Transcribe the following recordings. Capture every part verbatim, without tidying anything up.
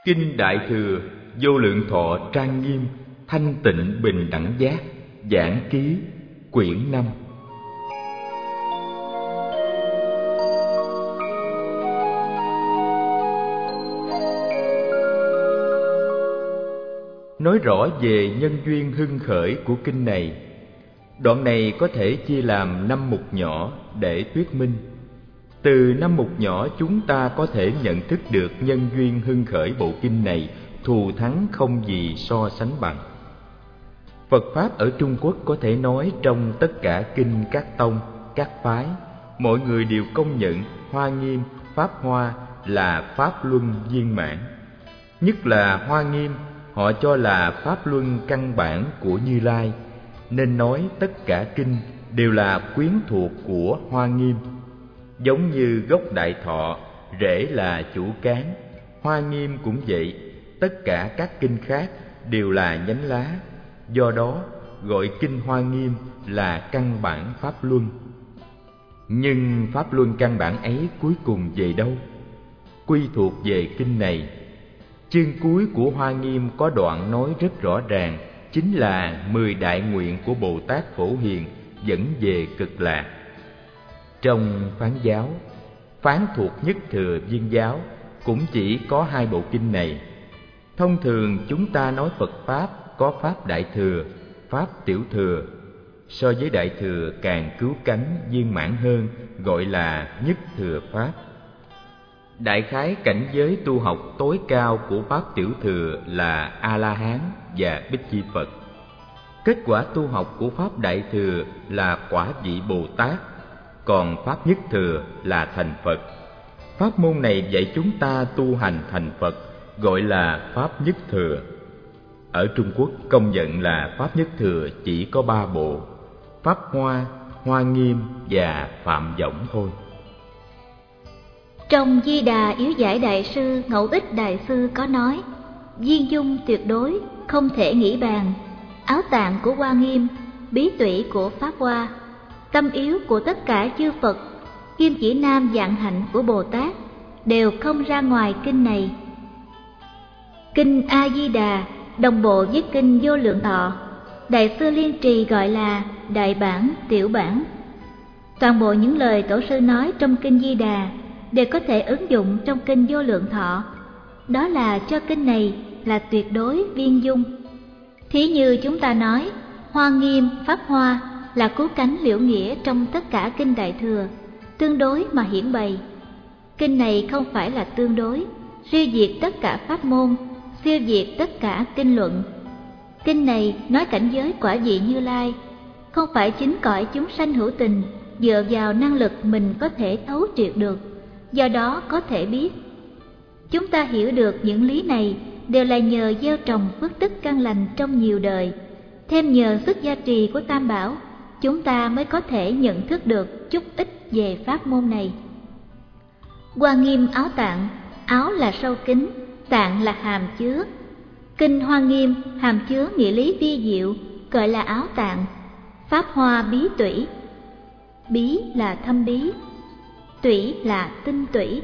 Kinh Đại Thừa Vô Lượng Thọ trang nghiêm, thanh tịnh bình đẳng giác, giảng ký, quyển năm. Nói rõ về nhân duyên hưng khởi của kinh này. Đoạn này có thể chia làm năm mục nhỏ để thuyết minh. Từ năm mục nhỏ chúng ta có thể nhận thức được nhân duyên hưng khởi bộ kinh này thù thắng không gì so sánh bằng. Phật Pháp ở Trung Quốc có thể nói trong tất cả kinh các tông, các phái, mọi người đều công nhận Hoa Nghiêm, Pháp Hoa là Pháp Luân viên mãn. Nhất là Hoa Nghiêm, họ cho là Pháp Luân căn bản của Như Lai, nên nói tất cả kinh đều là quyến thuộc của Hoa Nghiêm. Giống như gốc Đại Thọ, rễ là chủ cán, Hoa Nghiêm cũng vậy, tất cả các kinh khác đều là nhánh lá, do đó gọi kinh Hoa Nghiêm là căn bản Pháp Luân. Nhưng Pháp Luân căn bản ấy cuối cùng về đâu? Quy thuộc về kinh này. Chương cuối của Hoa Nghiêm có đoạn nói rất rõ ràng, chính là mười đại nguyện của Bồ Tát Phổ Hiền dẫn về Cực Lạc. Trong Phán giáo, phán thuộc Nhất Thừa Viên giáo cũng chỉ có hai bộ kinh này. Thông thường chúng ta nói Phật Pháp có Pháp Đại Thừa, Pháp Tiểu Thừa. So với Đại Thừa càng cứu cánh viên mãn hơn, gọi là Nhất Thừa Pháp. Đại khái cảnh giới tu học tối cao của Pháp Tiểu Thừa là A-la-hán và Bích Chi Phật. Kết quả tu học của Pháp Đại Thừa là quả vị Bồ Tát, còn Pháp Nhất Thừa là thành Phật. Pháp môn này dạy chúng ta tu hành thành Phật, gọi là Pháp Nhất Thừa. Ở Trung Quốc công nhận là Pháp Nhất Thừa chỉ có ba bộ: Pháp Hoa, Hoa Nghiêm và Phạm Võng thôi. Trong Di Đà Yếu Giải Đại Sư Ngẫu Ích Đại Sư có nói: viên dung tuyệt đối, không thể nghĩ bàn, áo tạng của Hoa Nghiêm, bí tủy của Pháp Hoa, tâm yếu của tất cả chư Phật, kim chỉ nam vạn hạnh của Bồ Tát đều không ra ngoài kinh này. Kinh A Di Đà đồng bộ với kinh Vô Lượng Thọ, Đại sư Liên Trì gọi là đại bản, tiểu bản. Toàn bộ những lời tổ sư nói trong kinh Di Đà đều có thể ứng dụng trong kinh Vô Lượng Thọ. Đó là cho kinh này là tuyệt đối viên dung. Thí như chúng ta nói Hoa Nghiêm, Pháp Hoa là cứu cánh liễu nghĩa trong tất cả kinh Đại Thừa, tương đối mà hiển bày. Kinh này không phải là tương đối, siêu diệt tất cả pháp môn, siêu diệt tất cả kinh luận. Kinh này nói cảnh giới quả vị Như Lai, không phải chính cõi chúng sanh hữu tình, dựa vào năng lực mình có thể thấu triệt được, do đó có thể biết. Chúng ta hiểu được những lý này đều là nhờ gieo trồng phước đức căn lành trong nhiều đời, thêm nhờ sức gia trì của Tam Bảo, chúng ta mới có thể nhận thức được chút ít về pháp môn này. Hoa Nghiêm áo tạng, áo là sâu kín, tạng là hàm chứa. Kinh Hoa Nghiêm hàm chứa nghĩa lý vi diệu, gọi là áo tạng. Pháp Hoa bí tủy, bí là thâm bí, tủy là tinh tủy.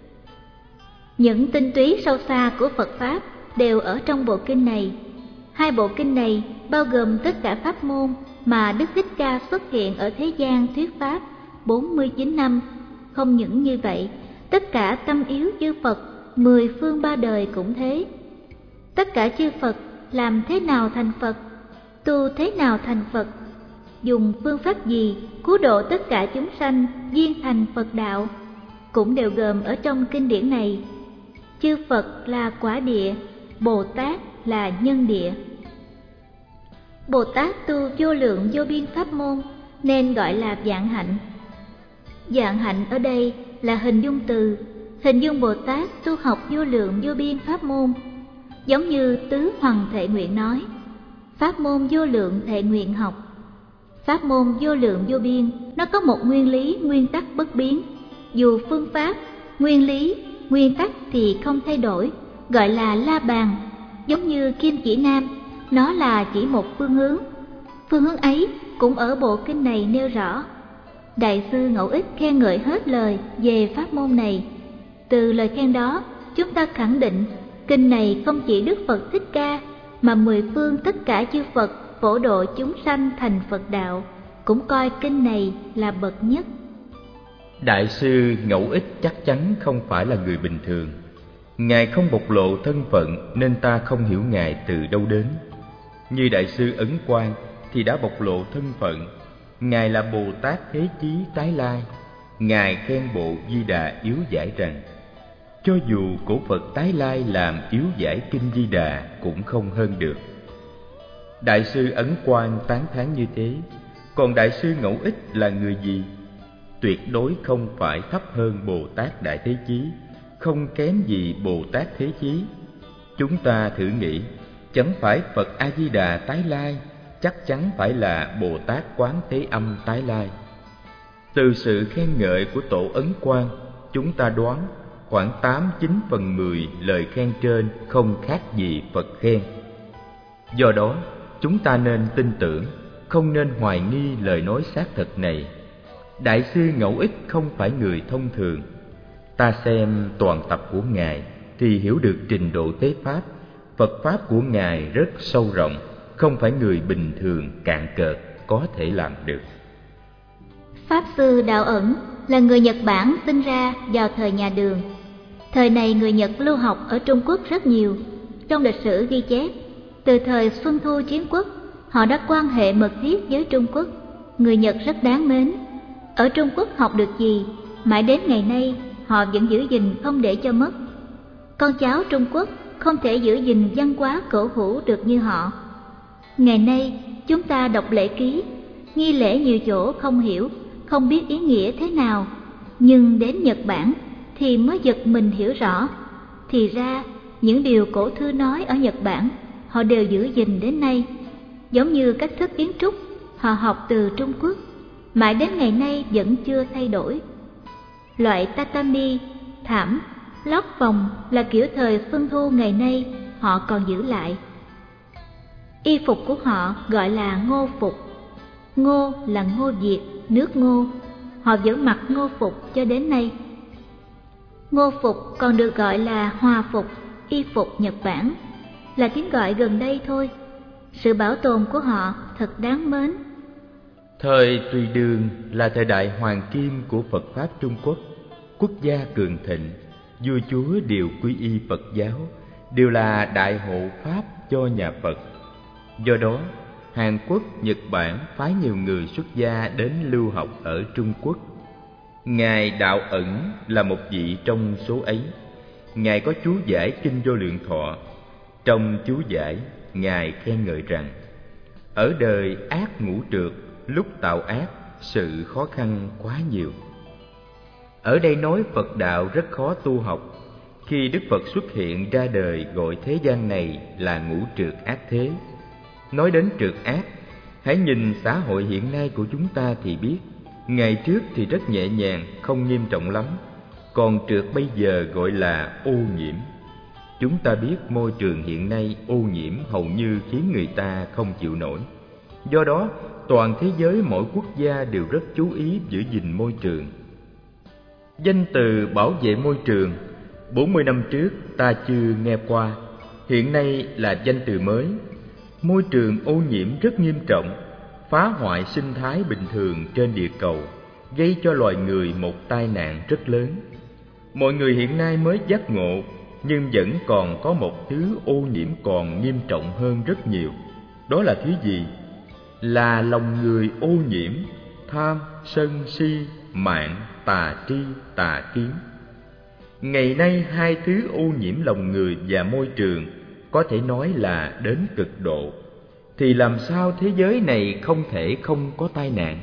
Những tinh túy sâu xa của Phật Pháp đều ở trong bộ kinh này. Hai bộ kinh này bao gồm tất cả pháp môn mà Đức Thích Ca xuất hiện ở thế gian thuyết pháp bốn mươi chín năm. Không những như vậy, tất cả tâm yếu chư Phật mười phương ba đời cũng thế. Tất cả chư Phật làm thế nào thành Phật, tu thế nào thành Phật, dùng phương pháp gì cứu độ tất cả chúng sanh viên thành Phật đạo, cũng đều gồm ở trong kinh điển này. Chư Phật là quả địa, Bồ Tát là nhân địa. Bồ Tát tu vô lượng vô biên pháp môn nên gọi là vạn hạnh. Vạn hạnh ở đây là hình dung từ, hình dung Bồ Tát tu học vô lượng vô biên pháp môn. Giống như Tứ Hoằng Thệ Nguyện nói, pháp môn vô lượng thệ nguyện học. Pháp môn vô lượng vô biên, nó có một nguyên lý, nguyên tắc bất biến. Dù phương pháp, nguyên lý, nguyên tắc thì không thay đổi, gọi là la bàn. Giống như kim chỉ nam, nó là chỉ một phương hướng. Phương hướng ấy cũng ở bộ kinh này nêu rõ. Đại sư Ngẫu Ích khen ngợi hết lời về pháp môn này. Từ lời khen đó, chúng ta khẳng định kinh này không chỉ Đức Phật Thích Ca mà mười phương tất cả chư Phật phổ độ chúng sanh thành Phật đạo cũng coi kinh này là bậc nhất. Đại sư Ngẫu Ích chắc chắn không phải là người bình thường. Ngài không bộc lộ thân phận nên ta không hiểu Ngài từ đâu đến. Như Đại sư Ấn Quang thì đã bộc lộ thân phận. Ngài là Bồ Tát Thế Chí tái lai. Ngài khen bộ Di Đà yếu giải rằng cho dù cổ Phật tái lai làm yếu giải kinh Di Đà cũng không hơn được. Đại sư Ấn Quang tán thán như thế. Còn Đại sư Ngẫu Ích là người gì? Tuyệt đối không phải thấp hơn Bồ Tát Đại Thế Chí, không kém gì Bồ Tát Thế Chí. Chúng ta thử nghĩ, chẳng phải Phật A Di Đà tái lai, chắc chắn phải là Bồ Tát Quán Thế Âm tái lai. Từ sự khen ngợi của Tổ Ấn Quang, chúng ta đoán khoảng tám chín phần mười lời khen trên không khác gì Phật khen. Do đó, chúng ta nên tin tưởng, không nên hoài nghi lời nói xác thực này. Đại sư Ngẫu Ích không phải người thông thường. Ta xem toàn tập của Ngài thì hiểu được trình độ tế pháp, Phật pháp của Ngài rất sâu rộng, không phải người bình thường cạn cợt có thể làm được. Pháp sư Đạo Ẩn là người Nhật Bản sinh ra vào thời nhà Đường. Thời này người Nhật lưu học ở Trung Quốc rất nhiều. Trong lịch sử ghi chép, từ thời Xuân Thu Chiến Quốc, họ đã quan hệ mật thiết với Trung Quốc. Người Nhật rất đáng mến. Ở Trung Quốc học được gì, mãi đến ngày nay họ vẫn giữ gìn không để cho mất. Con cháu Trung Quốc không thể giữ gìn văn hóa cổ hủ được như họ. Ngày nay chúng ta đọc lễ ký, nghi lễ nhiều chỗ không hiểu, không biết ý nghĩa thế nào, nhưng đến Nhật Bản thì mới giật mình hiểu rõ. Thì ra những điều cổ thư nói ở Nhật Bản họ đều giữ gìn đến nay. Giống như cách thức kiến trúc họ học từ Trung Quốc, mãi đến ngày nay vẫn chưa thay đổi. Loại tatami, thảm, lót phòng là kiểu thời Xuân Thu ngày nay họ còn giữ lại. Y phục của họ gọi là ngô phục. Ngô là Ngô Việt, nước Ngô. Họ vẫn mặc ngô phục cho đến nay. Ngô phục còn được gọi là hòa phục, y phục Nhật Bản, là tiếng gọi gần đây thôi. Sự bảo tồn của họ thật đáng mến. Thời Tùy Đường là thời đại hoàng kim của Phật Pháp Trung Quốc. Quốc gia cường thịnh, vua chúa đều quy y Phật giáo, đều là đại hộ Pháp cho nhà Phật. Do đó, Hàn Quốc, Nhật Bản phái nhiều người xuất gia đến lưu học ở Trung Quốc. Ngài Đạo Ẩn là một vị trong số ấy. Ngài có chú giải Kinh Vô Lượng Thọ. Trong chú giải, Ngài khen ngợi rằng ở đời ác ngũ trược, lúc tạo ác, sự khó khăn quá nhiều. Ở đây nói Phật đạo rất khó tu học. Khi Đức Phật xuất hiện ra đời gọi thế gian này là ngũ trược ác thế. Nói đến trược ác, hãy nhìn xã hội hiện nay của chúng ta thì biết. Ngày trước thì rất nhẹ nhàng, không nghiêm trọng lắm. Còn trược bây giờ gọi là ô nhiễm. Chúng ta biết môi trường hiện nay ô nhiễm hầu như khiến người ta không chịu nổi. Do đó, toàn thế giới mỗi quốc gia đều rất chú ý giữ gìn môi trường. Danh từ bảo vệ môi trường, bốn mươi năm trước ta chưa nghe qua, hiện nay là danh từ mới. Môi trường ô nhiễm rất nghiêm trọng, phá hoại sinh thái bình thường trên địa cầu, gây cho loài người một tai nạn rất lớn. Mọi người hiện nay mới giác ngộ, nhưng vẫn còn có một thứ ô nhiễm còn nghiêm trọng hơn rất nhiều. Đó là thứ gì? Là lòng người ô nhiễm, tham, sân, si, mạn, tà tri, tà kiến. Ngày nay hai thứ ô nhiễm lòng người và môi trường có thể nói là đến cực độ, thì làm sao thế giới này không thể không có tai nạn?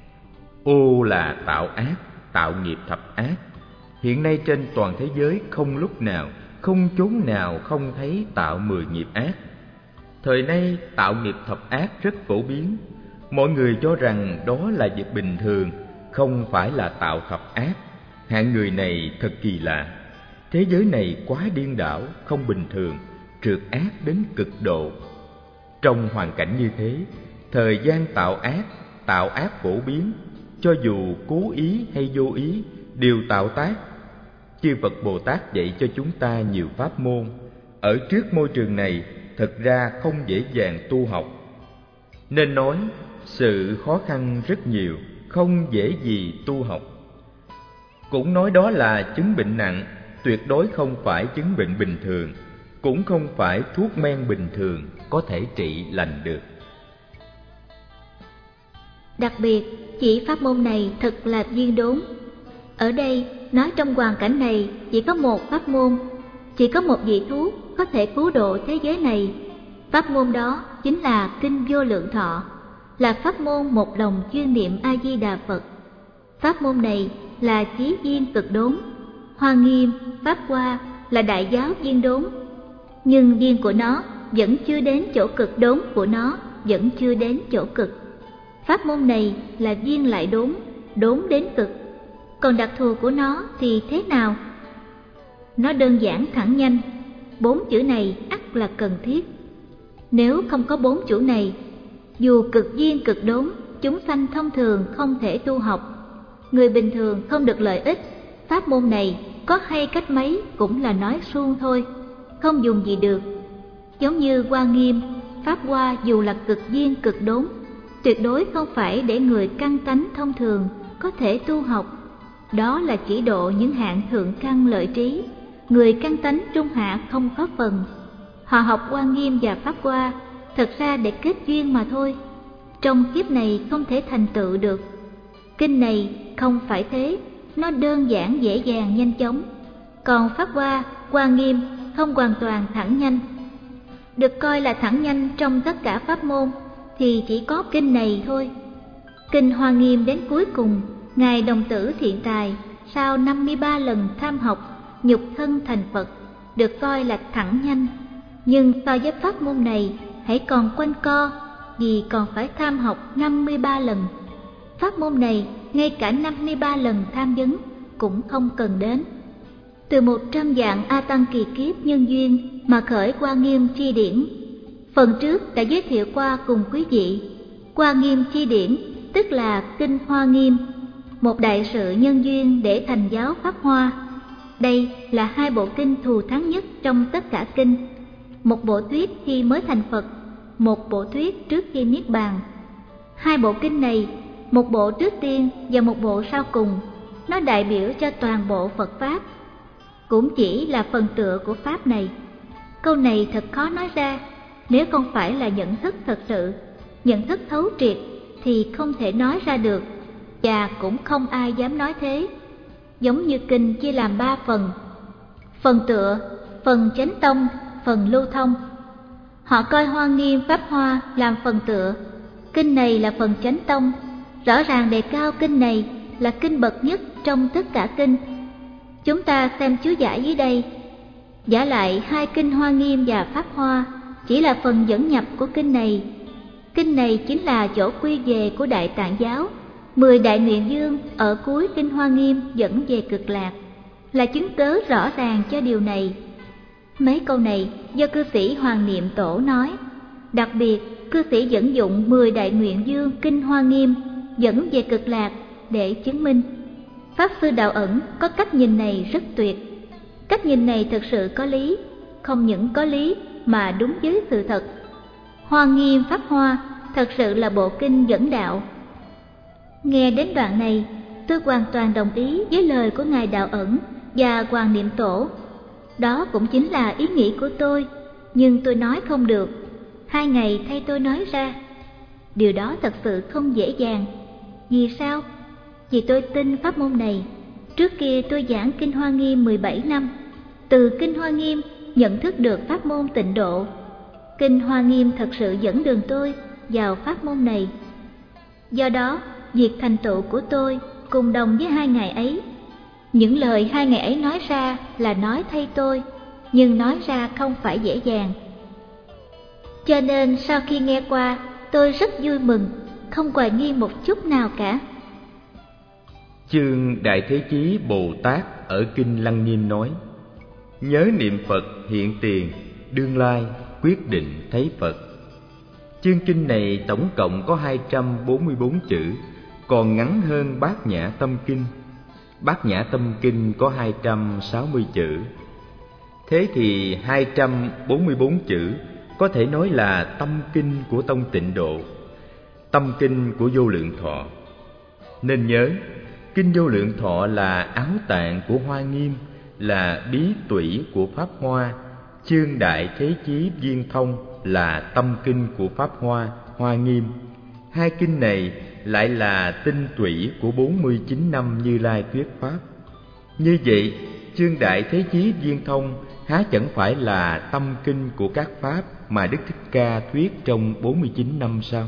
Ô là tạo ác, tạo nghiệp thập ác. Hiện nay trên toàn thế giới không lúc nào, không chốn nào không thấy tạo mười nghiệp ác. Thời nay tạo nghiệp thập ác rất phổ biến. Mọi người cho rằng đó là việc bình thường, không phải là tạo thập ác. Hạng người này thật kỳ lạ. Thế giới này quá điên đảo, không bình thường, trượt ác đến cực độ. Trong hoàn cảnh như thế, thời gian tạo ác, tạo ác phổ biến, cho dù cố ý hay vô ý, đều tạo tác. Chư Phật Bồ Tát dạy cho chúng ta nhiều pháp môn, ở trước môi trường này thật ra không dễ dàng tu học. Nên nói sự khó khăn rất nhiều, không dễ gì tu học. Cũng nói đó là chứng bệnh nặng, tuyệt đối không phải chứng bệnh bình thường, cũng không phải thuốc men bình thường có thể trị lành được. Đặc biệt, chỉ pháp môn này thật là duyên đốn. Ở đây, nói trong hoàn cảnh này chỉ có một pháp môn, chỉ có một vị thuốc có thể cứu độ thế giới này. Pháp môn đó chính là Kinh Vô Lượng Thọ, là pháp môn một lòng chuyên niệm A-di-đà Phật. Pháp môn này là chí duyên cực đốn. Hoa Nghiêm, Pháp Hoa là đại giáo duyên đốn, nhưng duyên của nó vẫn chưa đến chỗ cực, đốn của nó vẫn chưa đến chỗ cực. Pháp môn này là duyên lại đốn, đốn đến cực. Còn đặc thù của nó thì thế nào? Nó đơn giản thẳng nhanh, bốn chữ này ắt là cần thiết. Nếu không có bốn chữ này, dù cực duyên cực đốn, chúng sanh thông thường không thể tu học. Người bình thường không được lợi ích. Pháp môn này có hay cách mấy cũng là nói suông thôi, không dùng gì được. Giống như Hoa Nghiêm, Pháp Hoa dù là cực duyên cực đốn, tuyệt đối không phải để người căn tánh thông thường có thể tu học. Đó là chỉ độ những hạng thượng căn lợi trí, người căn tánh trung hạ không có phần. Họ học Hoa Nghiêm và Pháp Hoa thật ra để kết duyên mà thôi, trong kiếp này không thể thành tựu được. Kinh này không phải thế, nó đơn giản dễ dàng nhanh chóng. Còn Pháp Hoa, Hoa Nghiêm không hoàn toàn thẳng nhanh. Được coi là thẳng nhanh trong tất cả pháp môn thì chỉ có kinh này thôi. Kinh Hoa Nghiêm đến cuối cùng, Ngài Đồng Tử Thiện Tài sau năm mươi ba lần tham học, nhục thân thành Phật, được coi là thẳng nhanh. Nhưng so với pháp môn này hãy còn quanh co, vì còn phải tham học năm mươi ba lần. Pháp môn này ngay cả năm mươi ba lần tham vấn cũng không cần đến. Từ một trăm vạn A Tăng kỳ kiếp nhân duyên mà khởi Hoa Nghiêm chi điển. Phần trước đã giới thiệu qua cùng quý vị. Hoa Nghiêm chi điển tức là Kinh Hoa Nghiêm, một đại sự nhân duyên để thành giáo Pháp Hoa. Đây là hai bộ kinh thù thắng nhất trong tất cả kinh. Một bộ thuyết khi mới thành Phật, một bộ thuyết trước khi niết bàn. Hai bộ kinh này, một bộ trước tiên và một bộ sau cùng, nó đại biểu cho toàn bộ Phật Pháp, cũng chỉ là phần tựa của Pháp này. Câu này thật khó nói ra, nếu không phải là nhận thức thật sự, nhận thức thấu triệt thì không thể nói ra được, và cũng không ai dám nói thế. Giống như kinh chia làm ba phần: phần tựa, phần chánh tông, phần lưu thông. Họ coi Hoa Nghiêm Pháp Hoa làm phần tựa, kinh này là phần chánh tông, rõ ràng đề cao kinh này là kinh bậc nhất trong tất cả kinh. Chúng ta xem chú giải dưới đây. Giả lại hai kinh Hoa Nghiêm và Pháp Hoa chỉ là phần dẫn nhập của kinh này. Kinh này chính là chỗ quy về của Đại Tạng giáo. Mười đại nguyện dương ở cuối kinh Hoa Nghiêm dẫn về cực lạc, là chứng cớ rõ ràng cho điều này. Mấy câu này do cư sĩ Hoàng Niệm Tổ nói. Đặc biệt, cư sĩ dẫn dụng mười đại nguyện dương kinh Hoa Nghiêm dẫn về cực lạc để chứng minh. Pháp sư Đạo Ẩn có cách nhìn này rất tuyệt. Cách nhìn này thực sự có lý, không những có lý mà đúng với sự thật. Hoa Nghiêm Pháp Hoa thật sự là bộ kinh dẫn đạo. Nghe đến đoạn này, tôi hoàn toàn đồng ý với lời của Ngài Đạo Ẩn và Hoàng Niệm Tổ. Đó cũng chính là ý nghĩ của tôi, nhưng tôi nói không được. Hai ngày thay tôi nói ra. Điều đó thật sự không dễ dàng. Vì sao? Vì tôi tin pháp môn này. Trước kia tôi giảng kinh Hoa Nghiêm mười bảy năm. Từ kinh Hoa Nghiêm nhận thức được pháp môn tịnh độ. Kinh Hoa Nghiêm thật sự dẫn đường tôi vào pháp môn này. Do đó, việc thành tựu của tôi cùng đồng với hai ngày ấy. Những lời hai ngày ấy nói ra là nói thay tôi, nhưng nói ra không phải dễ dàng. Cho nên sau khi nghe qua, tôi rất vui mừng, không hoài nghi một chút nào cả. Chương Đại Thế Chí Bồ Tát ở kinh Lăng Nghiêm nói: nhớ niệm Phật hiện tiền, đương lai quyết định thấy Phật. Chương kinh này tổng cộng có hai trăm bốn mươi bốn chữ, còn ngắn hơn Bát Nhã Tâm Kinh. Bát Nhã Tâm Kinh có hai trăm sáu mươi chữ. Thế thì hai trăm bốn mươi bốn chữ có thể nói là tâm kinh của tông Tịnh Độ, tâm kinh của Vô Lượng Thọ. Nên nhớ, kinh Vô Lượng Thọ là áo tạng của Hoa Nghiêm, là bí tủy của Pháp Hoa. Chương Đại Thế Chí Viên Thông là tâm kinh của Pháp Hoa, Hoa Nghiêm. Hai kinh này lại là tinh tủy của bốn mươi chín năm Như Lai thuyết Pháp. Như vậy, Chương Đại Thế Chí Viên Thông há chẳng phải là tâm kinh của các Pháp mà Đức Thích Ca thuyết trong bốn mươi chín năm sao?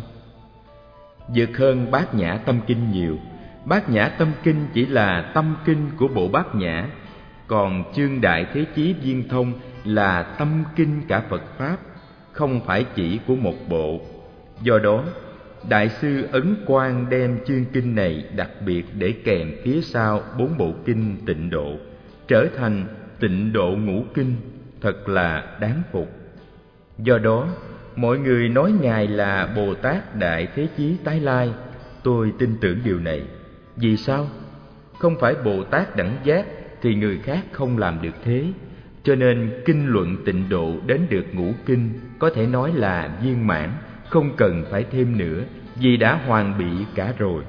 Vượt hơn Bát Nhã Tâm Kinh nhiều. Bát Nhã Tâm Kinh chỉ là tâm kinh của bộ Bát Nhã, còn Chương Đại Thế Chí Viên Thông là tâm kinh cả Phật Pháp, không phải chỉ của một bộ. Do đó, Đại sư Ấn Quang đem chương kinh này đặc biệt để kèm phía sau bốn bộ kinh Tịnh Độ, trở thành Tịnh Độ Ngũ Kinh, thật là đáng phục. Do đó, mọi người nói Ngài là Bồ Tát Đại Thế Chí tái lai, tôi tin tưởng điều này. Vì sao? Không phải Bồ Tát đẳng giác thì người khác không làm được thế. Cho nên kinh luận Tịnh Độ đến được ngũ kinh có thể nói là viên mãn, không cần phải thêm nữa, vì đã hoàn bị cả rồi.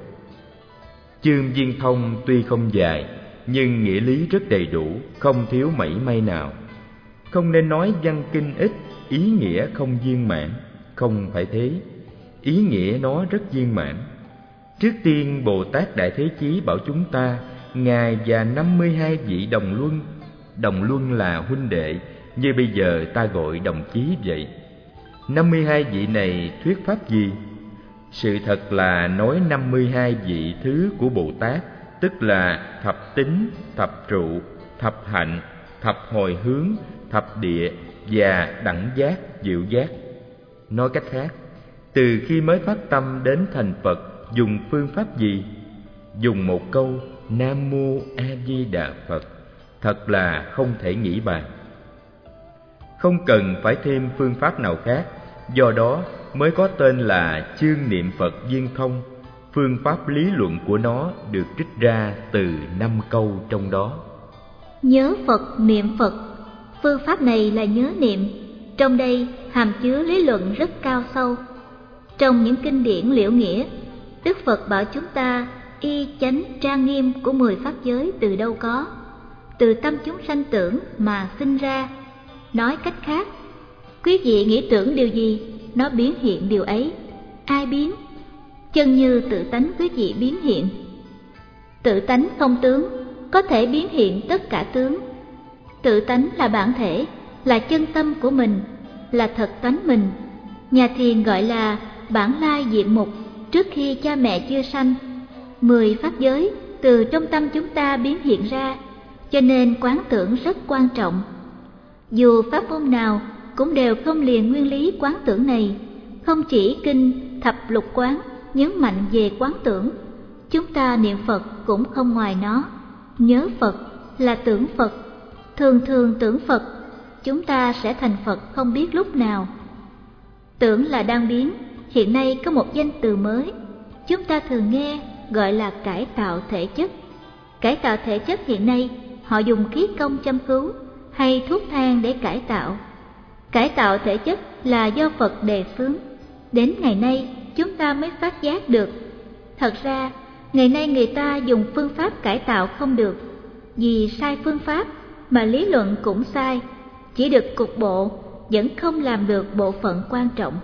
Chương Viên Thông tuy không dài, nhưng nghĩa lý rất đầy đủ, không thiếu mảy may nào. Không nên nói văn kinh ít, ý nghĩa không viên mãn, không phải thế. Ý nghĩa nó rất viên mãn. Trước tiên, Bồ Tát Đại Thế Chí bảo chúng ta, Ngài và năm mươi hai vị đồng luân. Đồng luân là huynh đệ, như bây giờ ta gọi đồng chí vậy. năm mươi hai vị này thuyết pháp gì? Sự thật là nói năm mươi hai vị thứ của Bồ Tát, tức là thập tính, thập trụ, thập hạnh, thập hồi hướng, thập địa và đẳng giác, diệu giác. Nói cách khác, từ khi mới phát tâm đến thành Phật, dùng phương pháp gì? Dùng một câu Nam Mô A Di Đà Phật, thật là không thể nghĩ bàn. Không cần phải thêm phương pháp nào khác, do đó mới có tên là chương niệm Phật Viên Thông. Phương pháp lý luận của nó được trích ra từ năm câu trong đó. Nhớ Phật, niệm Phật. Phương pháp này là nhớ niệm. Trong đây hàm chứa lý luận rất cao sâu. Trong những kinh điển liễu nghĩa, Đức Phật bảo chúng ta y chánh trang nghiêm của mười pháp giới từ đâu có? Từ tâm chúng sanh tưởng mà sinh ra. Nói cách khác, quý vị nghĩ tưởng điều gì, nó biến hiện điều ấy. Ai biến? Chân như tự tánh quý vị biến hiện. Tự tánh không tướng, có thể biến hiện tất cả tướng. Tự tánh là bản thể, là chân tâm của mình, là thật tánh mình. Nhà thiền gọi là bản lai diện mục, trước khi cha mẹ chưa sanh. Mười pháp giới từ trong tâm chúng ta biến hiện ra, cho nên quán tưởng rất quan trọng. Dù pháp môn nào cũng đều không liền nguyên lý quán tưởng này. Không chỉ kinh thập lục quán nhấn mạnh về quán tưởng, chúng ta niệm Phật cũng không ngoài nó. Nhớ Phật là tưởng Phật, thường thường tưởng Phật, chúng ta sẽ thành Phật không biết lúc nào. Tưởng là đang biến. Hiện nay có một danh từ mới, chúng ta thường nghe gọi là cải tạo thể chất. Cải tạo thể chất hiện nay họ dùng khí công châm cứu hay thuốc thang để cải tạo. Cải tạo thể chất là do Phật đề xướng. Đến ngày nay chúng ta mới phát giác được. Thật ra ngày nay người ta dùng phương pháp cải tạo không được, vì sai phương pháp mà lý luận cũng sai, chỉ được cục bộ, vẫn không làm được bộ phận quan trọng.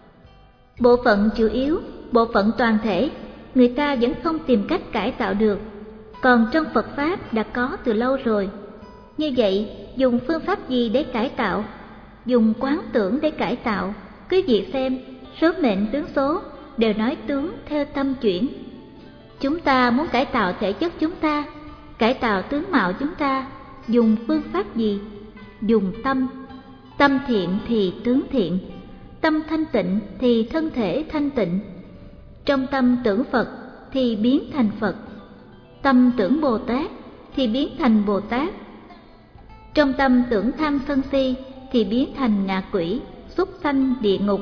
Bộ phận chủ yếu, bộ phận toàn thể, người ta vẫn không tìm cách cải tạo được. Còn trong Phật Pháp đã có từ lâu rồi. Như vậy, dùng phương pháp gì để cải tạo? Dùng quán tưởng để cải tạo. Quý vị xem, số mệnh tướng số đều nói tướng theo tâm chuyển. Chúng ta muốn cải tạo thể chất chúng ta, cải tạo tướng mạo chúng ta, dùng phương pháp gì? Dùng tâm. Tâm thiện thì tướng thiện, tâm thanh tịnh thì thân thể thanh tịnh. Trong tâm tưởng Phật thì biến thành Phật, tâm tưởng Bồ Tát thì biến thành Bồ Tát. Trong tâm tưởng tham sân si thì biến thành ngạ quỷ, súc sanh địa ngục.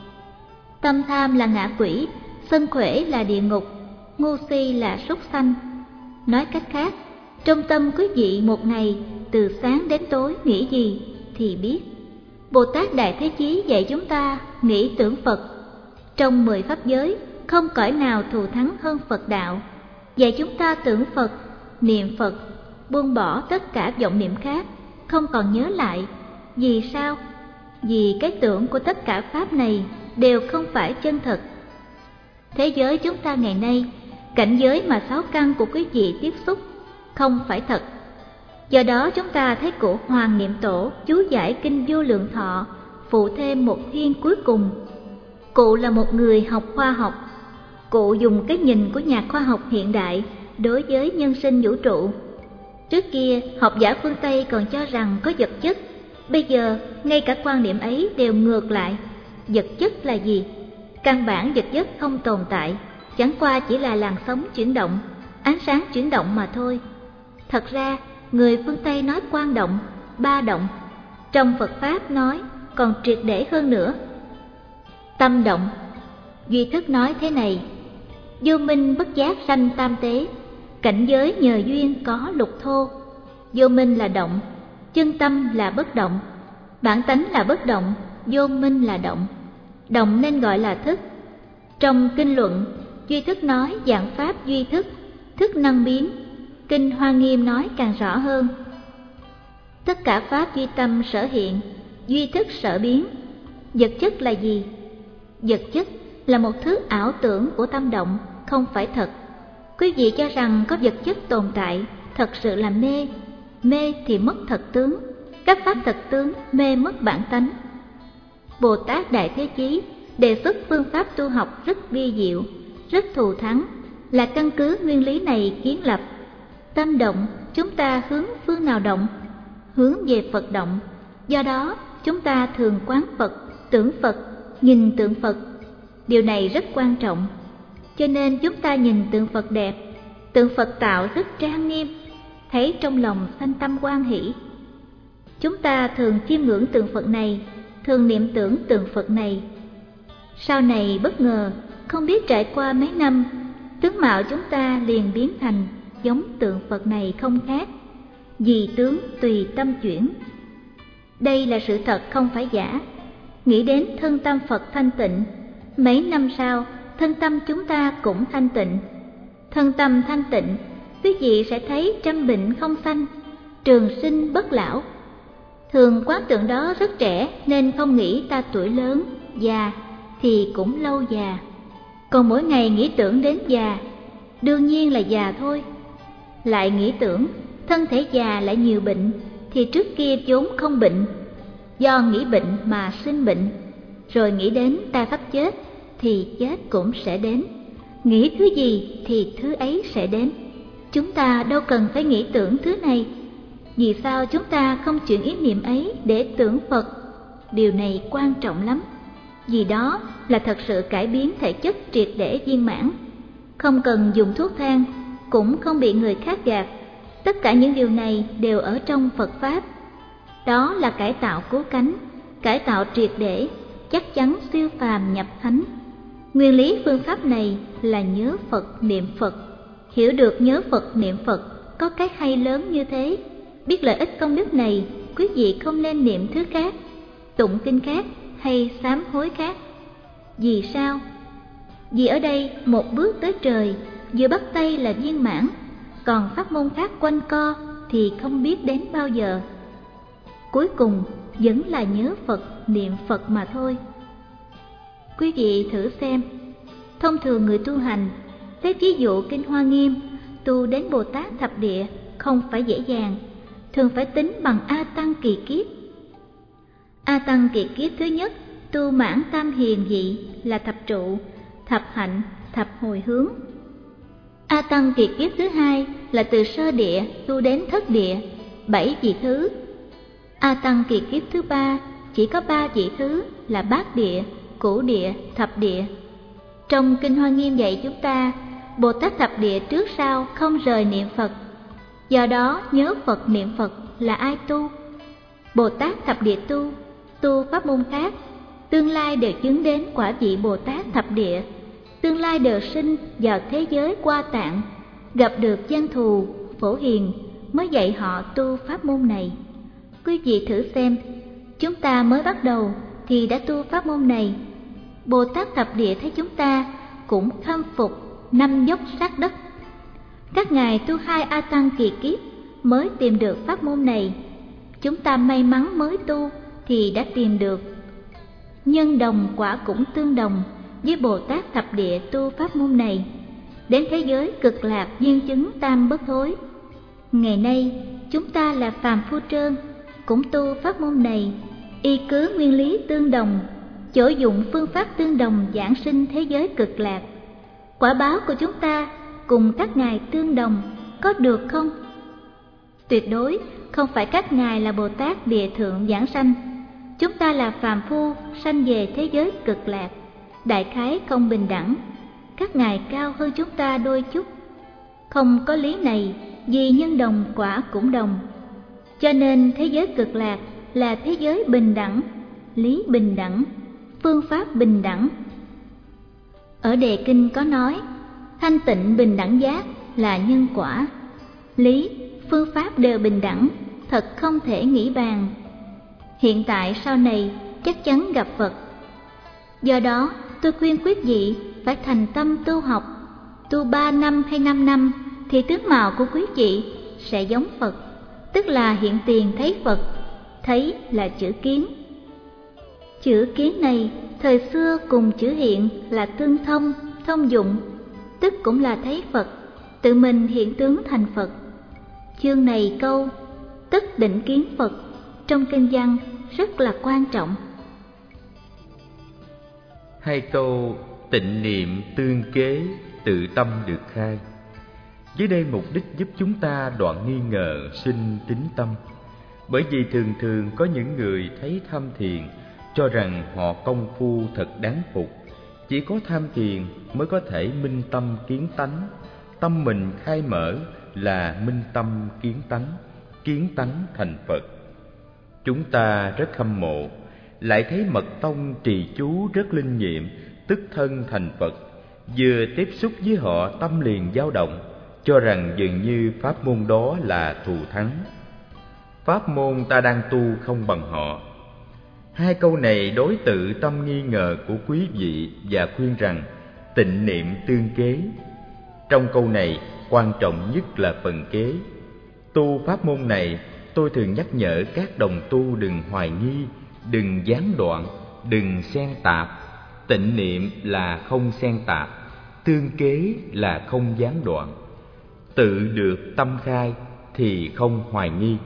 Tâm tham là ngạ quỷ, sân khỏe là địa ngục, ngu si là súc sanh. Nói cách khác, Trong tâm quý vị một ngày, từ sáng đến tối nghĩ gì thì biết. Bồ Tát Đại Thế Chí dạy chúng ta nghĩ tưởng Phật. Trong mười pháp giới, không cõi nào thù thắng hơn Phật đạo. Dạy chúng ta tưởng Phật, niệm Phật, buông bỏ tất cả vọng niệm khác, không còn nhớ lại. Vì sao? Vì cái tưởng của tất cả pháp này đều không phải chân thật. Thế giới chúng ta ngày nay, cảnh giới mà sáu căn của quý vị tiếp xúc, không phải thật. Do đó chúng ta thấy cụ Hoàng Niệm Tổ chú giải kinh Vô Lượng Thọ phụ thêm một thiên cuối cùng. Cụ là một người học khoa học. Cụ dùng cái nhìn của nhà khoa học hiện đại đối với nhân sinh vũ trụ. Trước kia, học giả phương Tây còn cho rằng có vật chất. Bây giờ, ngay cả quan niệm ấy đều ngược lại. Vật chất là gì? Căn bản vật chất không tồn tại, chẳng qua chỉ là làn sóng chuyển động, ánh sáng chuyển động mà thôi. Thật ra, người phương Tây nói quang động, ba động. Trong Phật Pháp nói còn triệt để hơn nữa. Tâm động. Duy Thức nói thế này: vô minh bất giác sanh tam tế, cảnh giới nhờ duyên có lục thô. Vô minh là động, chân tâm là bất động, bản tánh là bất động, vô minh là động. Động nên gọi là thức. Trong kinh luận, Duy Thức nói dạng pháp duy thức, thức năng biến. Kinh Hoa Nghiêm nói càng rõ hơn. Tất cả pháp duy tâm sở hiện, duy thức sở biến. Vật chất là gì? Vật chất là một thứ ảo tưởng của tâm động, không phải thật. Quý vị cho rằng có vật chất tồn tại, thật sự là mê. Mê thì mất thật tướng, các pháp thật tướng mê mất bản tánh. Bồ Tát Đại Thế Chí đề xuất phương pháp tu học rất vi diệu, rất thù thắng, là căn cứ nguyên lý này kiến lập. Tâm động, chúng ta hướng phương nào động? Hướng về Phật động. Do đó, chúng ta thường quán Phật, tưởng Phật, nhìn tượng Phật. Điều này rất quan trọng. Cho nên chúng ta nhìn tượng Phật đẹp, tượng Phật tạo rất trang nghiêm, thấy trong lòng sanh tâm hoan hỷ. Chúng ta thường chiêm ngưỡng tượng Phật này, thường niệm tưởng tượng Phật này. Sau này bất ngờ, không biết trải qua mấy năm, tướng mạo chúng ta liền biến thành giống tượng Phật này không khác. Vì tướng tùy tâm chuyển. Đây là sự thật không phải giả. Nghĩ đến thân tâm Phật thanh tịnh, mấy năm sau thân tâm chúng ta cũng thanh tịnh. Thân tâm thanh tịnh, quý vị sẽ thấy trăm bệnh không sanh, trường sinh bất lão. Thường quán tượng đó rất trẻ nên không nghĩ ta tuổi lớn, già thì cũng lâu già. Còn mỗi ngày nghĩ tưởng đến già, đương nhiên là già thôi. Lại nghĩ tưởng thân thể già lại nhiều bệnh, thì trước kia vốn không bệnh, do nghĩ bệnh mà sinh bệnh. Rồi nghĩ đến ta sắp chết, thì chết cũng sẽ đến. Nghĩ thứ gì thì thứ ấy sẽ đến. Chúng ta đâu cần phải nghĩ tưởng thứ này. Vì sao chúng ta không chuyển ý niệm ấy để tưởng Phật? Điều này quan trọng lắm. Vì đó là thật sự cải biến thể chất triệt để viên mãn. Không cần dùng thuốc thang, cũng không bị người khác gạt. Tất cả những điều này đều ở trong Phật Pháp. Đó là cải tạo cứu cánh, cải tạo triệt để, chắc chắn siêu phàm nhập thánh. Nguyên lý phương pháp này là nhớ Phật niệm Phật. Hiểu được nhớ Phật niệm Phật có cái hay lớn như thế. Biết lợi ích công đức này, quý vị không nên niệm thứ khác, tụng kinh khác hay sám hối khác. Vì sao? Vì ở đây một bước tới trời, vừa bắt tay là viên mãn, còn pháp môn khác quanh co thì không biết đến bao giờ. Cuối cùng vẫn là nhớ Phật niệm Phật mà thôi. Quý vị thử xem, thông thường người tu hành, lấy ví dụ kinh Hoa Nghiêm, tu đến Bồ Tát thập địa không phải dễ dàng, thường phải tính bằng A Tăng kỳ kiếp. A Tăng kỳ kiếp thứ nhất, tu mãn tam hiền vị là thập trụ, thập hạnh, thập hồi hướng. A Tăng kỳ kiếp thứ hai là từ sơ địa tu đến thất địa, bảy vị thứ. A Tăng kỳ kiếp thứ ba chỉ có ba vị thứ là bát địa, cửu địa, thập địa. Trong kinh Hoa Nghiêm dạy chúng ta, Bồ Tát thập địa trước sau không rời niệm Phật. Do đó nhớ Phật niệm Phật là ai tu? Bồ Tát thập địa tu, tu pháp môn khác, tương lai đều chứng đến quả vị Bồ Tát thập địa, tương lai đều sinh vào thế giới qua tạng, gặp được gian thù, phổ hiền, mới dạy họ tu pháp môn này. Quý vị thử xem, chúng ta mới bắt đầu thì đã tu pháp môn này. Bồ Tát Thập Địa thấy chúng ta cũng khâm phục năm dốc sát đất. Các ngài tu hai A Tăng kỳ kiếp mới tìm được pháp môn này. Chúng ta may mắn mới tu thì đã tìm được. Nhân đồng quả cũng tương đồng với Bồ Tát Thập Địa tu pháp môn này, đến thế giới cực lạc viên chứng tam bất thối. Ngày nay chúng ta là phàm phu trơn, cũng tu pháp môn này, y cứ nguyên lý tương đồng, chỗ dụng phương pháp tương đồng giảng sinh thế giới cực lạc. Quả báo của chúng ta cùng các ngài tương đồng, có được không? Tuyệt đối không phải các ngài là Bồ Tát Địa Thượng giảng sanh, chúng ta là phàm phu sanh về thế giới cực lạc, đại khái không bình đẳng. Các ngài cao hơn chúng ta đôi chút. Không có lý này, vì nhân đồng quả cũng đồng. Cho nên thế giới cực lạc là thế giới bình đẳng, lý bình đẳng, phương pháp bình đẳng. Ở đề kinh có nói, thanh tịnh bình đẳng giác là nhân quả, lý, phương pháp đều bình đẳng, thật không thể nghĩ bàn. Hiện tại sau này chắc chắn gặp Phật. Do đó tôi khuyên quý vị phải thành tâm tu học. Tu ba năm hay năm năm thì tướng mạo của quý vị sẽ giống Phật, tức là hiện tiền thấy Phật. Thấy là chữ kiến. Chữ kiến này thời xưa cùng chữ hiện là tương thông, thông dụng, tức cũng là thấy Phật, tự mình hiện tướng thành Phật. Chương này câu tức định kiến Phật trong kinh văn rất là quan trọng. Hai câu tịnh niệm tương kế, tự tâm được khai. Dưới đây mục đích giúp chúng ta đoạn nghi ngờ sinh tín tâm. Bởi vì thường thường có những người thấy tham thiền cho rằng họ công phu thật đáng phục, chỉ có tham thiền mới có thể minh tâm kiến tánh. Tâm mình khai mở là minh tâm kiến tánh, kiến tánh thành Phật. Chúng ta rất hâm mộ, lại thấy mật tông trì chú rất linh nghiệm, tức thân thành Phật. Vừa tiếp xúc với họ tâm liền dao động, cho rằng dường như pháp môn đó là thù thắng. Pháp môn ta đang tu không bằng họ. Hai câu này đối tự tâm nghi ngờ của quý vị và khuyên rằng tịnh niệm tương kế. Trong câu này quan trọng nhất là phần kế. Tu pháp môn này, tôi thường nhắc nhở các đồng tu đừng hoài nghi, đừng gián đoạn, đừng xen tạp. Tịnh niệm là không xen tạp, tương kế là không gián đoạn. Tự được tâm khai thì không hoài nghi.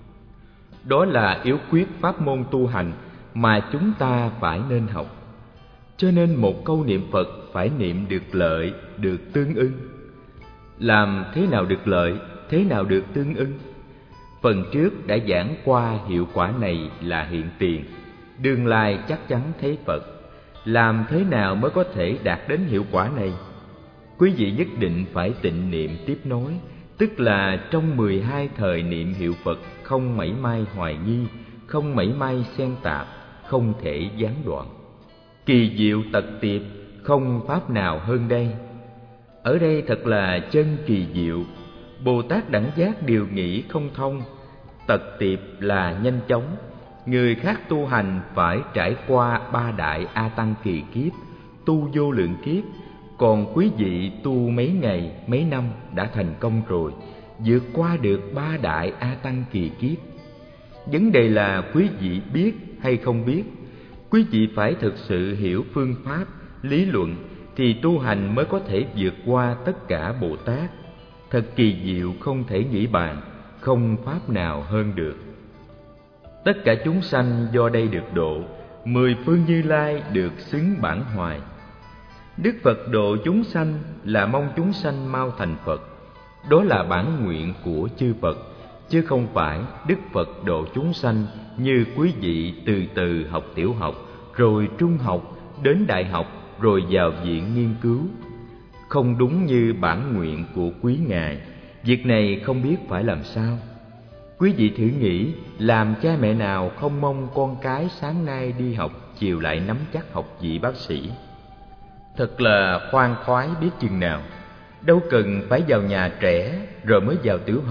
Đó là yếu quyết pháp môn tu hành mà chúng ta phải nên học. Cho nên một câu niệm Phật phải niệm được lợi, được tương ưng. Làm thế nào được lợi, thế nào được tương ưng? Phần trước đã giảng qua hiệu quả này là hiện tiền, tương lai chắc chắn thấy Phật. Làm thế nào mới có thể đạt đến hiệu quả này? Quý vị nhất định phải tịnh niệm tiếp nối, tức là trong mười hai thời niệm hiệu Phật không mảy may hoài nghi, không mảy may xen tạp, không thể gián đoạn. Kỳ diệu tật tiệp, không pháp nào hơn đây. Ở đây thật là chân kỳ diệu. Bồ Tát đẳng giác điều nghĩ không thông, tật tiệp là nhanh chóng. Người khác tu hành phải trải qua ba đại A Tăng kỳ kiếp, tu vô lượng kiếp. Còn quý vị tu mấy ngày, mấy năm đã thành công rồi, vượt qua được ba đại A Tăng kỳ kiếp. Vấn đề là quý vị biết hay không biết. Quý vị phải thực sự hiểu phương pháp, lý luận thì tu hành mới có thể vượt qua tất cả Bồ Tát. Thật kỳ diệu không thể nghĩ bàn, không pháp nào hơn được. Tất cả chúng sanh do đây được độ, mười phương Như Lai được xứng bản hoài. Đức Phật độ chúng sanh là mong chúng sanh mau thành Phật. Đó là bản nguyện của chư Phật, chứ không phải Đức Phật độ chúng sanh như quý vị từ từ học tiểu học, rồi trung học, đến đại học, rồi vào viện nghiên cứu. Không đúng như bản nguyện của quý ngài. Việc này không biết phải làm sao. Quý vị thử nghĩ, làm cha mẹ nào không mong con cái sáng nay đi học, chiều lại nắm chắc học vị bác sĩ? Thật là khoan khoái biết chừng nào. Đâu cần phải vào nhà trẻ rồi mới vào tiểu học,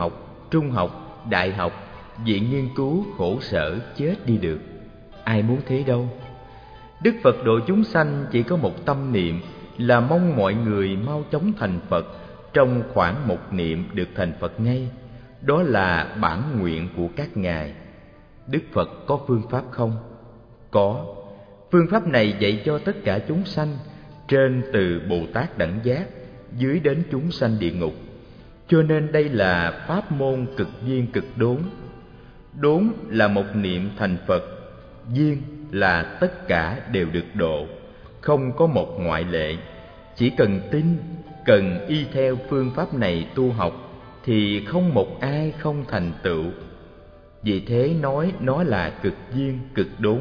trung học, đại học, viện nghiên cứu khổ sở chết đi được. Ai muốn thế đâu. Đức Phật độ chúng sanh chỉ có một tâm niệm là mong mọi người mau chóng thành Phật, trong khoảng một niệm được thành Phật ngay. Đó là bản nguyện của các ngài. Đức Phật có phương pháp không? Có. Phương pháp này dạy cho tất cả chúng sanh, trên từ Bồ Tát Đẳng Giác, dưới đến chúng sanh địa ngục. Cho nên đây là pháp môn cực viên cực đốn. Đốn là một niệm thành Phật, viên là tất cả đều được độ, không có một ngoại lệ. Chỉ cần tin, cần y theo phương pháp này tu học thì không một ai không thành tựu. Vì thế nói nó là cực viên cực đốn.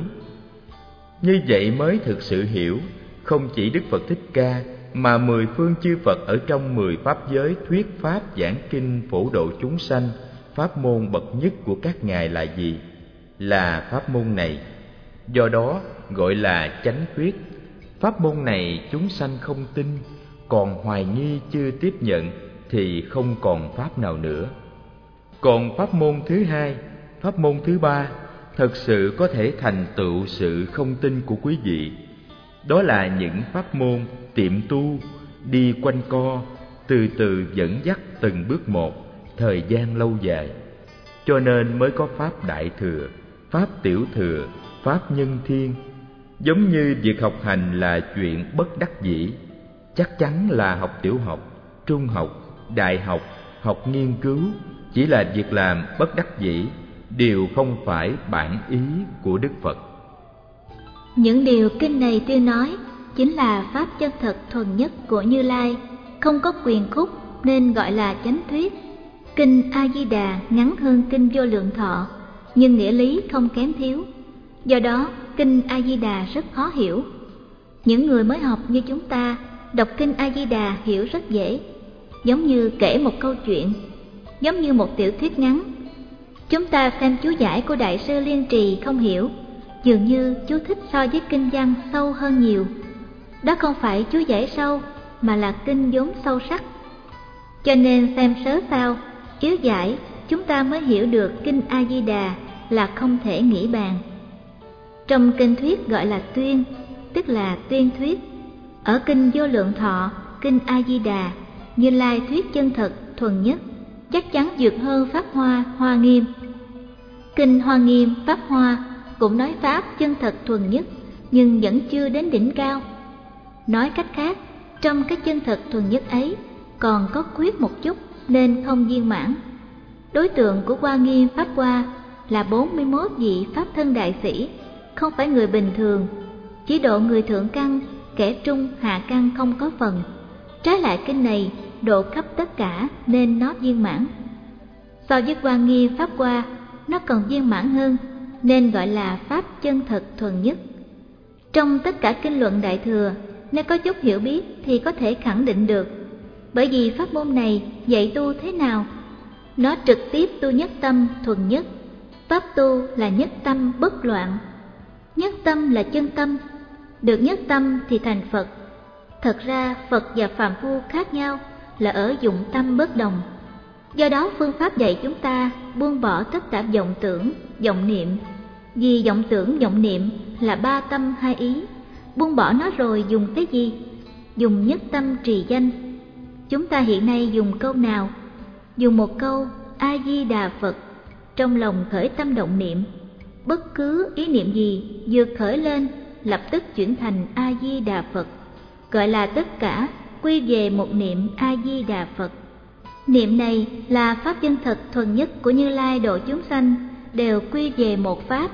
Như vậy mới thực sự hiểu, không chỉ Đức Phật Thích Ca mà mười phương chư Phật ở trong mười pháp giới thuyết pháp giảng kinh phổ độ chúng sanh, pháp môn bậc nhất của các ngài là gì? Là pháp môn này. Do đó gọi là chánh thuyết. Pháp môn này chúng sanh không tin, còn hoài nghi chưa tiếp nhận thì không còn pháp nào nữa. Còn pháp môn thứ hai, pháp môn thứ ba thật sự có thể thành tựu sự không tin của quý vị. Đó là những pháp môn tiệm tu, đi quanh co, từ từ dẫn dắt từng bước một, thời gian lâu dài. Cho nên mới có pháp Đại Thừa, pháp Tiểu Thừa, pháp Nhân Thiên. Giống như việc học hành là chuyện bất đắc dĩ, chắc chắn là học tiểu học, trung học, đại học, học nghiên cứu chỉ là việc làm bất đắc dĩ, đều không phải bản ý của Đức Phật. Những điều kinh này tuyên nói chính là pháp chân thật thuần nhất của Như Lai, không có quyền khúc nên gọi là chánh thuyết. Kinh A Di Đà ngắn hơn kinh Vô Lượng Thọ, nhưng nghĩa lý không kém thiếu. Do đó, kinh A Di Đà rất khó hiểu. Những người mới học như chúng ta đọc kinh A Di Đà hiểu rất dễ, giống như kể một câu chuyện, giống như một tiểu thuyết ngắn. Chúng ta xem chú giải của Đại sư Liên Trì không hiểu, dường như chú thích so với kinh văn sâu hơn nhiều. Đó không phải chú giải sâu, mà là kinh vốn sâu sắc. Cho nên xem sớ sao, yếu giải, chúng ta mới hiểu được kinh A Di Đà là không thể nghĩ bàn. Trong kinh thuyết gọi là tuyên, tức là tuyên thuyết. Ở kinh Vô Lượng Thọ, kinh A Di Đà, Như Lai thuyết chân thật thuần nhất, chắc chắn vượt hơn pháp Hoa, Hoa Nghiêm. Kinh Hoa Nghiêm, pháp Hoa cũng nói pháp chân thật thuần nhất, nhưng vẫn chưa đến đỉnh cao. Nói cách khác, trong cái chân thật thuần nhất ấy còn có khuyết một chút nên không viên mãn. Đối tượng của Hoa Nghiêm pháp Hoa là bốn mươi mốt vị pháp thân đại sĩ, không phải người bình thường, chỉ độ người thượng căn, kẻ trung hạ căn không có phần. Trái lại kinh này độ khắp tất cả nên nó viên mãn. So với Hoa Nghiêm pháp Hoa, nó còn viên mãn hơn nên gọi là pháp chân thật thuần nhất. Trong tất cả kinh luận Đại Thừa, nếu có chút hiểu biết thì có thể khẳng định được. Bởi vì pháp môn này dạy tu thế nào? Nó trực tiếp tu nhất tâm thuần nhất. Pháp tu là nhất tâm bất loạn. Nhất tâm là chân tâm. Được nhất tâm thì thành Phật. Thật ra Phật và phàm phu khác nhau là ở dụng tâm bất đồng. Do đó phương pháp dạy chúng ta buông bỏ tất cả vọng tưởng, vọng niệm. Vì vọng tưởng, vọng niệm là ba tâm hai ý. Buông bỏ nó rồi dùng cái gì? Dùng nhất tâm trì danh. Chúng ta hiện nay dùng câu nào? Dùng một câu A Di Đà Phật, trong lòng khởi tâm động niệm. Bất cứ ý niệm gì vừa khởi lên lập tức chuyển thành A Di Đà Phật, gọi là tất cả quy về một niệm A Di Đà Phật. Niệm này là pháp chân thật thuần nhất của Như Lai độ chúng sanh, đều quy về một pháp.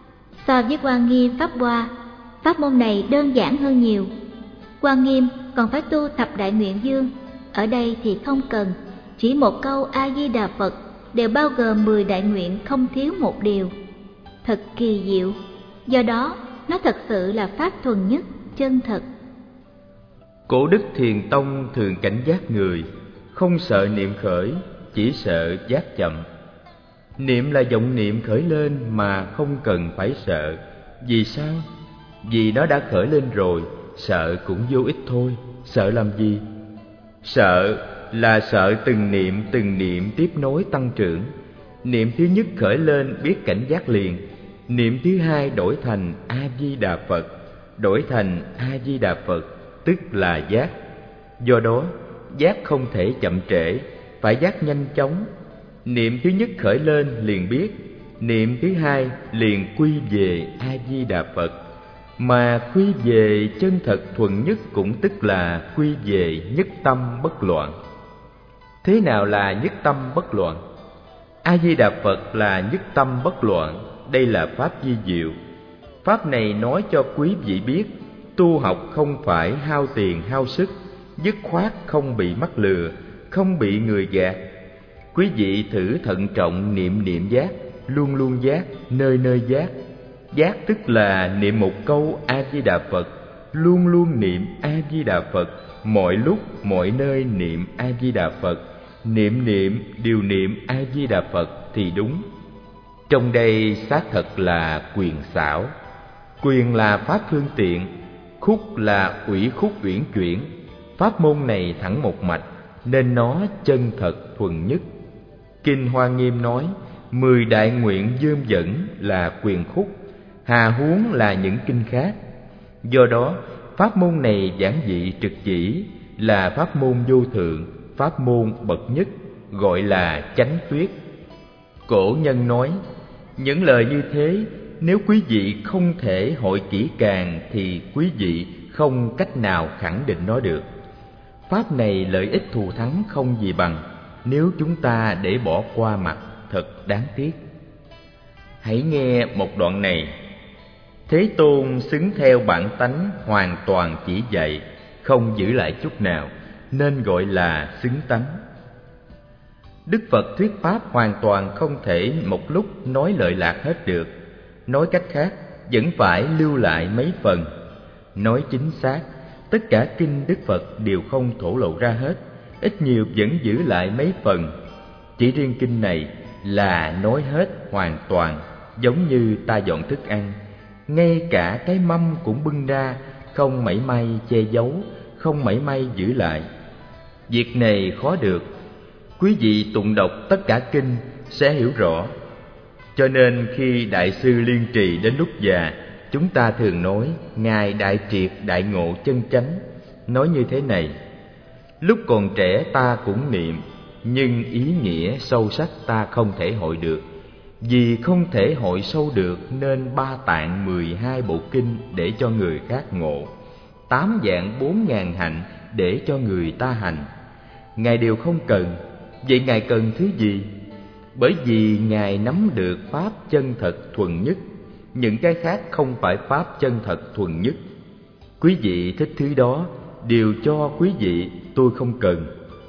So với Hoa Nghiêm pháp Hoa, pháp môn này đơn giản hơn nhiều. Hoa Nghiêm còn phải tu thập đại nguyện dương, ở đây thì không cần, chỉ một câu A Di Đà Phật đều bao gồm mười đại nguyện không thiếu một điều. Thật kỳ diệu, do đó nó thật sự là pháp thuần nhất, chân thật. Cổ đức Thiền Tông thường cảnh giác người, không sợ niệm khởi, chỉ sợ giác chậm. Niệm là vọng niệm khởi lên mà không cần phải sợ. Vì sao? Vì nó đã khởi lên rồi, sợ cũng vô ích thôi. Sợ làm gì? Sợ là sợ từng niệm từng niệm tiếp nối tăng trưởng. Niệm thứ nhất khởi lên biết cảnh giác liền, niệm thứ hai đổi thành A-di-đà Phật, đổi thành A-di-đà Phật tức là giác. Do đó giác không thể chậm trễ, phải giác nhanh chóng. Niệm thứ nhất khởi lên liền biết, niệm thứ hai liền quy về A-di-đà Phật. Mà quy về chân thật thuần nhất cũng tức là quy về nhất tâm bất loạn. Thế nào là nhất tâm bất loạn? A-di-đà Phật là nhất tâm bất loạn. Đây là pháp vi diệu. Pháp này nói cho quý vị biết, tu học không phải hao tiền hao sức, dứt khoát không bị mắc lừa, không bị người gạt. Quý vị thử thận trọng niệm niệm giác, luôn luôn giác, nơi nơi giác. Giác tức là niệm một câu A-di-đà Phật, luôn luôn niệm A-di-đà Phật, mọi lúc mọi nơi niệm A-di-đà Phật, niệm niệm điều niệm A-di-đà Phật thì đúng. Trong đây xác thật là quyền xảo. Quyền là pháp phương tiện, khúc là ủy khúc uyển chuyển. Pháp môn này thẳng một mạch nên nó chân thật thuần nhất. Kinh Hoa Nghiêm nói mười đại nguyện dơm dẫn là quyền khúc, hà huống là những kinh khác. Do đó pháp môn này giản dị trực chỉ, là pháp môn vô thượng, pháp môn bậc nhất, gọi là chánh thuyết. Cổ nhân nói những lời như thế nếu quý vị không thể hội kỹ càng thì quý vị không cách nào khẳng định nó được. Pháp này lợi ích thù thắng không gì bằng, nếu chúng ta để bỏ qua mặt thật đáng tiếc. Hãy nghe một đoạn này. Thế Tôn xứng theo bản tánh hoàn toàn chỉ dạy, không giữ lại chút nào, nên gọi là xứng tánh. Đức Phật thuyết pháp hoàn toàn không thể một lúc nói lợi lạc hết được. Nói cách khác, vẫn phải lưu lại mấy phần. Nói chính xác, tất cả kinh Đức Phật đều không thổ lộ ra hết, ít nhiều vẫn giữ lại mấy phần. Chỉ riêng kinh này là nói hết hoàn toàn, giống như ta dọn thức ăn, ngay cả cái mâm cũng bưng ra, không mảy may che giấu, không mảy may giữ lại. Việc này khó được. Quý vị tụng đọc tất cả kinh sẽ hiểu rõ. Cho nên khi Đại sư Liên Trì đến lúc già, chúng ta thường nói Ngài đại triệt đại ngộ chân chánh. Nói như thế này: lúc còn trẻ ta cũng niệm, nhưng ý nghĩa sâu sắc ta không thể hội được. Vì không thể hội sâu được nên ba tạng mười hai bộ kinh để cho người khác ngộ, tám dạng bốn ngàn hạnh để cho người ta hành. Ngài đều không cần. Vậy Ngài cần thứ gì? Bởi vì Ngài nắm được pháp chân thật thuần nhất, những cái khác không phải pháp chân thật thuần nhất. Quý vị thích thứ đó, đều cho quý vị, tôi không cần.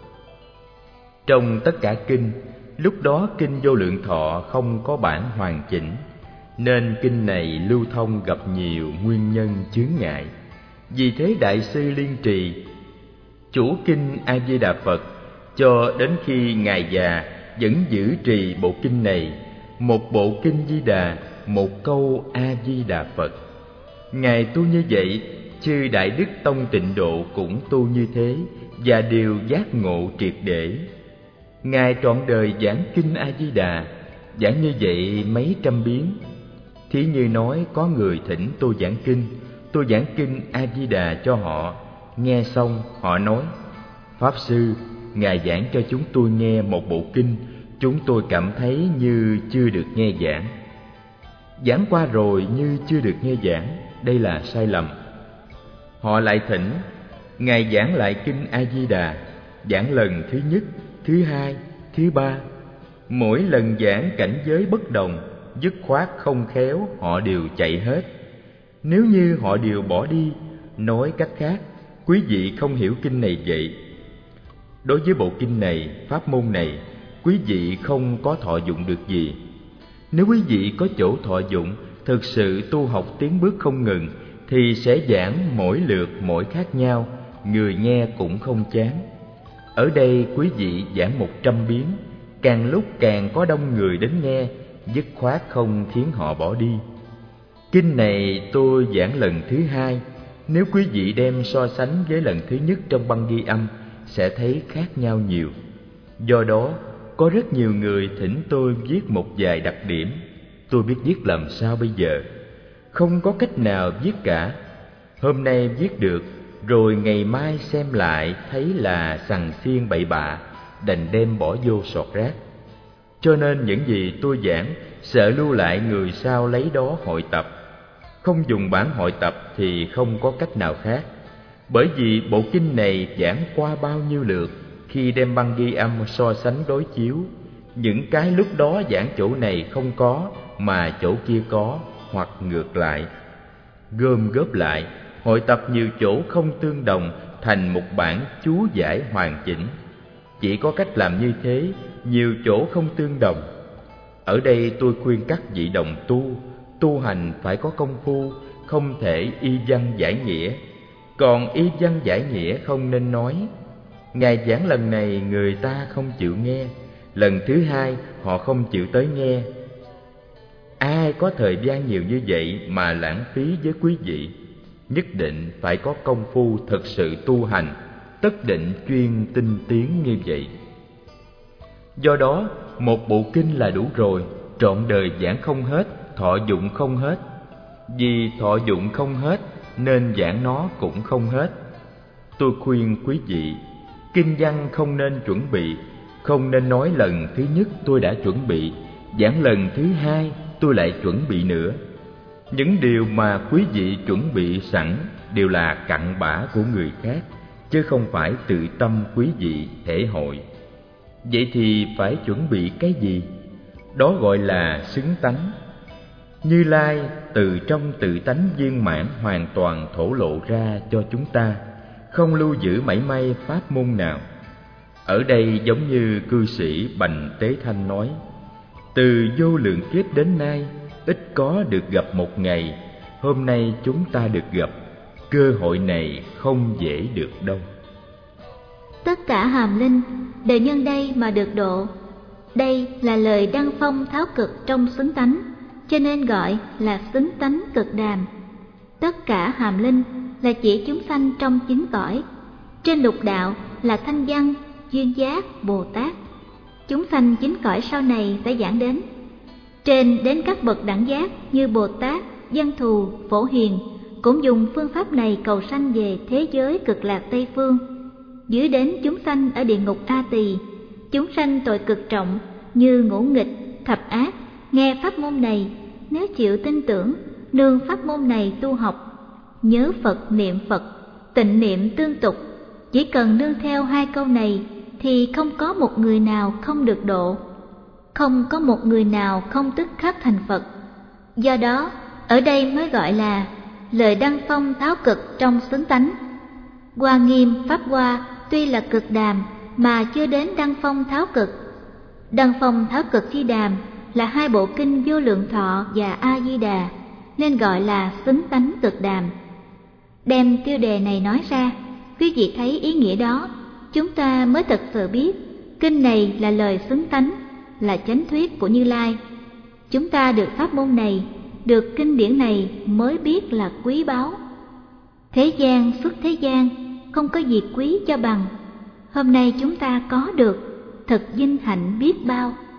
Trong tất cả kinh, lúc đó kinh Vô Lượng Thọ không có bản hoàn chỉnh, nên kinh này lưu thông gặp nhiều nguyên nhân chướng ngại. Vì thế Đại sư Liên Trì, chủ kinh A Di Đà Phật, cho đến khi Ngài già vẫn giữ trì bộ kinh này, một bộ kinh Di Đà, một câu A Di Đà Phật. Ngài tu như vậy, chư Đại Đức Tông Tịnh Độ cũng tu như thế, và đều giác ngộ triệt để. Ngài trọn đời giảng kinh A Di Đà, giảng như vậy mấy trăm biến. Thí như nói có người thỉnh tôi giảng kinh, tôi giảng kinh A Di Đà cho họ. Nghe xong họ nói: Pháp sư, Ngài giảng cho chúng tôi nghe một bộ kinh, chúng tôi cảm thấy như chưa được nghe giảng. Giảng qua rồi như chưa được nghe giảng, đây là sai lầm. Họ lại thỉnh Ngài giảng lại kinh A Di Đà, giảng lần thứ nhất, thứ hai, thứ ba. Mỗi lần giảng cảnh giới bất đồng, dứt khoát không khéo họ đều chạy hết. Nếu như họ đều bỏ đi, nói cách khác, quý vị không hiểu kinh này vậy. Đối với bộ kinh này, pháp môn này, quý vị không có thọ dụng được gì. Nếu quý vị có chỗ thọ dụng, thực sự tu học tiến bước không ngừng, thì sẽ giảng mỗi lượt mỗi khác nhau, người nghe cũng không chán. Ở đây quý vị giảng một trăm biến, càng lúc càng có đông người đến nghe, dứt khoát không khiến họ bỏ đi. Kinh này tôi giảng lần thứ hai, nếu quý vị đem so sánh với lần thứ nhất trong băng ghi âm, sẽ thấy khác nhau nhiều. Do đó, có rất nhiều người thỉnh tôi viết một vài đặc điểm. Tôi biết viết làm sao bây giờ? Không có cách nào viết cả. Hôm nay viết được, rồi ngày mai xem lại thấy là sằng xiên bậy bạ, đành đem bỏ vô sọt rác. Cho nên những gì tôi giảng, sợ lưu lại người sau lấy đó hội tập. Không dùng bản hội tập thì không có cách nào khác. Bởi vì bộ kinh này giảng qua bao nhiêu lượt, khi đem băng ghi âm so sánh đối chiếu, những cái lúc đó giảng chỗ này không có mà chỗ kia có, hoặc ngược lại. Gom góp lại, hội tập nhiều chỗ không tương đồng thành một bản chú giải hoàn chỉnh. Chỉ có cách làm như thế, nhiều chỗ không tương đồng. Ở đây tôi khuyên các vị đồng tu, tu hành phải có công phu, không thể y văn giải nghĩa. Còn y văn giải nghĩa không nên nói. Ngài giảng lần này người ta không chịu nghe, lần thứ hai họ không chịu tới nghe. Ai có thời gian nhiều như vậy mà lãng phí với quý vị? Nhất định phải có công phu thực sự tu hành, tất định chuyên tinh tiến như vậy. Do đó, một bộ kinh là đủ rồi, trọn đời giảng không hết, thọ dụng không hết. Vì thọ dụng không hết nên giảng nó cũng không hết. Tôi khuyên quý vị, kinh văn không nên chuẩn bị, không nên nói lần thứ nhất tôi đã chuẩn bị, giảng lần thứ hai tôi lại chuẩn bị nữa. Những điều mà quý vị chuẩn bị sẵn đều là cặn bã của người khác, chứ không phải tự tâm quý vị thể hội. Vậy thì phải chuẩn bị cái gì? Đó gọi là xứng tánh. Như Lai từ trong tự tánh viên mãn hoàn toàn thổ lộ ra cho chúng ta, không lưu giữ mảy may pháp môn nào. Ở đây giống như cư sĩ Bành Tế Thanh nói, từ vô lượng kiếp đến nay, ít có được gặp một ngày, hôm nay chúng ta được gặp, cơ hội này không dễ được đâu. Tất cả hàm linh đều nhân đây mà được độ. Đây là lời đăng phong tháo cực trong xứng tánh, cho nên gọi là xứng tánh cực đàm. Tất cả hàm linh là chỉ chúng sanh trong chín cõi. Trên lục đạo là thanh văn, duyên giác, Bồ Tát. Chúng sanh chín cõi sau này sẽ giảng đến. Trên đến các bậc đẳng giác như Bồ Tát, Văn Thù, Phổ Hiền cũng dùng phương pháp này cầu sanh về thế giới cực lạc Tây Phương. Dưới đến chúng sanh ở địa ngục A Tỳ, chúng sanh tội cực trọng như ngũ nghịch, thập ác, nghe pháp môn này, nếu chịu tin tưởng, nương pháp môn này tu học, nhớ Phật niệm Phật, tịnh niệm tương tục, chỉ cần nương theo hai câu này thì không có một người nào không được độ, không có một người nào không tức khắc thành Phật. Do đó, ở đây mới gọi là lời đăng phong tháo cực trong xứng tánh. Hoa Nghiêm Pháp Hoa tuy là cực đàm mà chưa đến đăng phong tháo cực. Đăng phong tháo cực chi đàm là hai bộ kinh Vô Lượng Thọ và A Di Đà, nên gọi là xứng tánh cực đàm. Đem tiêu đề này nói ra, quý vị thấy ý nghĩa đó, chúng ta mới thật sự biết kinh này là lời xứng tánh, là chánh thuyết của Như Lai. Chúng ta được pháp môn này, được kinh điển này mới biết là quý báu. Thế gian xuất thế gian, không có gì quý cho bằng. Hôm nay chúng ta có được, thật vinh hạnh biết bao.